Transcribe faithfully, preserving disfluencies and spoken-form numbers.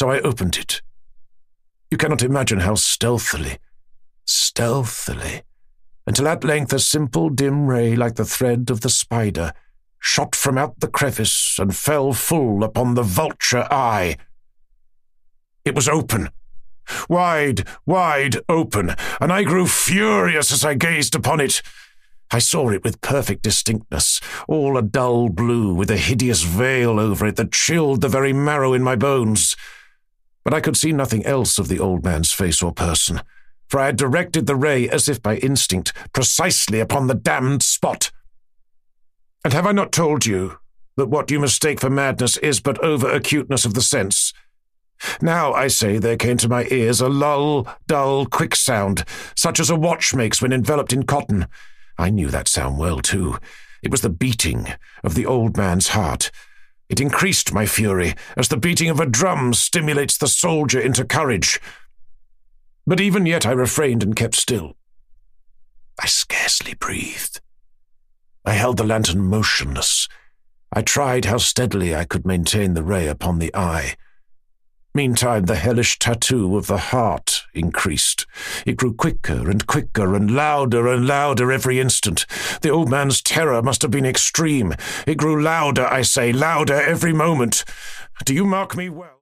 so I opened it. You cannot imagine how stealthily, stealthily, until at length a simple dim ray like the thread of the spider shot from out the crevice and fell full upon the vulture eye. It was open, wide, wide open, and I grew furious as I gazed upon it. I saw it with perfect distinctness, all a dull blue with a hideous veil over it that chilled the very marrow in my bones. But I could see nothing else of the old man's face or person, for I had directed the ray, as if by instinct, precisely upon the damned spot. And have I not told you that what you mistake for madness is but over-acuteness of the sense? Now, I say, there came to my ears a lull, dull, quick sound, such as a watch makes when enveloped in cotton. I knew that sound well, too. It was the beating of the old man's heart. It increased my fury, as the beating of a drum stimulates the soldier into courage. But even yet I refrained and kept still. I scarcely breathed. I held the lantern motionless. I tried how steadily I could maintain the ray upon the eye. Meantime, the hellish tattoo of the heart increased. It grew quicker and quicker and louder and louder every instant. The old man's terror must have been extreme. It grew louder, I say, louder every moment. Do you mark me well?